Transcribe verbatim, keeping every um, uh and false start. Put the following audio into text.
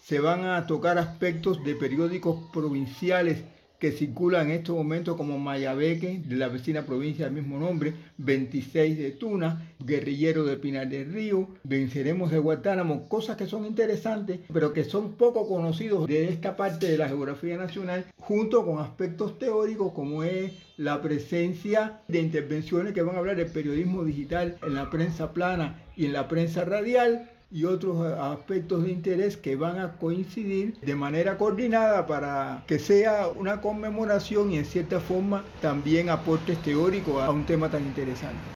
Se van a tocar aspectos de periódicos provinciales que circulan en estos momentos como Mayabeque, de la vecina provincia del mismo nombre, veintiséis de Tuna, Guerrillero de Pinar del Río, Venceremos de Guantánamo, cosas que son interesantes, pero que son poco conocidos de esta parte de la geografía nacional, junto con aspectos teóricos como es la presencia de intervenciones que van a hablar del periodismo digital en la prensa plana y en la prensa radial, y otros aspectos de interés que van a coincidir de manera coordinada para que sea una conmemoración y en cierta forma también aportes teóricos a un tema tan interesante.